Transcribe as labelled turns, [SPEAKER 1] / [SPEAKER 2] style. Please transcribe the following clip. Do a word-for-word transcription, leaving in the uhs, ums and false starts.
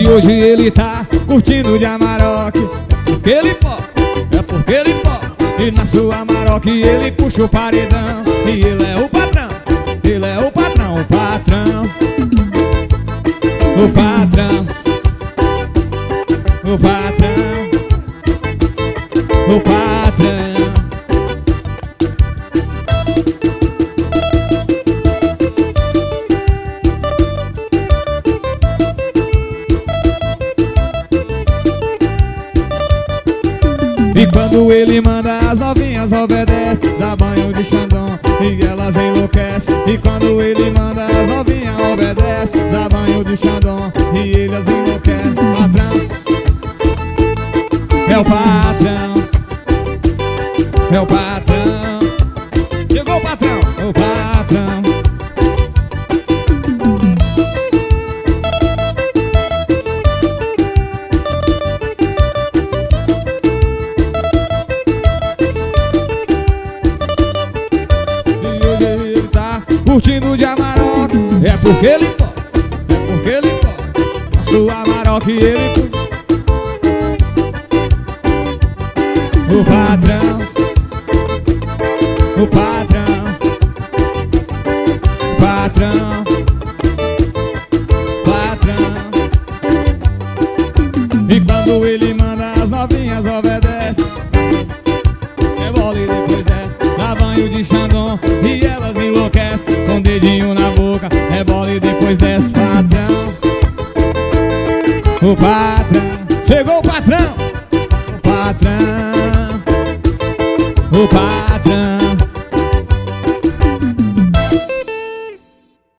[SPEAKER 1] E hoje ele tá curtindo de Amarok. Porque ele pode, é porque ele pode. E na sua Amarok ele puxa o paredão. E ele é o patrão, ele é o patrão, o patrão, o patrão, o patrão, o patrão. E quando ele manda, as novinhas obedecem. Dá banho de Xandão e elas enlouquecem. E quando ele manda, as novinhas obedecem. Dá banho de Xandão e elas enlouquecem. Patrão, é o patrão, é o patrão. Chegou o patrão, o patrão. Curtindo de Amarok, é porque ele pode, é porque ele pode. A sua Amarok ele puxa. O patrão, o patrão, o patrão, patrão. E quando ele manda, as novinhas obedecem. Rebola e depois desce. Dá banho de Xandão e elas enlouquecem. Com o dedinho na boca, rebola e depois desce. Patrão, o patrão. Chegou o patrão, o patrão, o patrão.